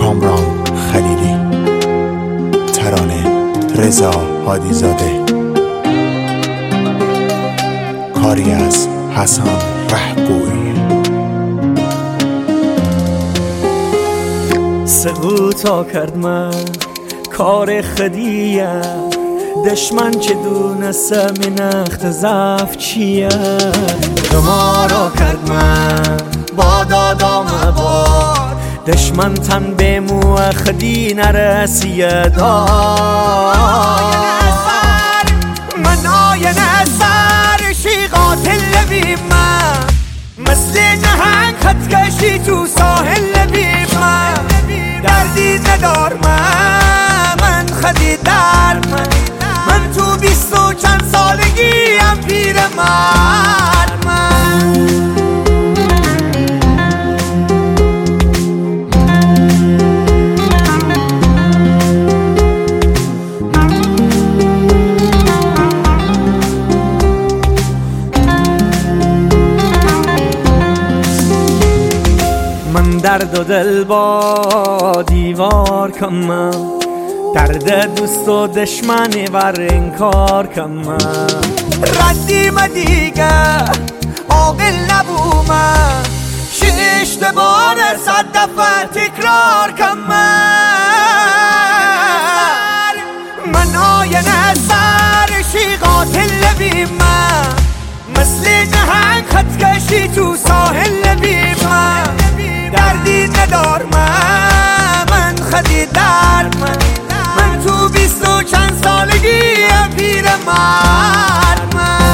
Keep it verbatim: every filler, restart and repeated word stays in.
کامران خلیلی، ترانه رضا هادیزاده، کاری از حسن رهگوی. سقوطا کرد من کار خدیه، دشمن چه دونسته من اخت ضعف چیه. دمارا کرد من با دادام بار، دشمن تن به مو خدی نرسیه دار. من آین اثر شی قاتل بی من، مثل نهنگ خط کشی تو ساحل بی من. دردی ندار من، من خدی در من، من تو بیست و چند سالگی هم پیر مرد من. من درد و دل با دیوار کمم، درد دوست و دشمنی ور انکار کمم. ردی ما دیگه عاقل نبومم، شش بار صد دفعه تکرار کمم. من آین اثر شی قاتل بی من، مثل نهنگ خط کشی تو ساحل بی من. دردی ندار من، من خدی در من، من تو بیست و چند سالگی پیر مرد من.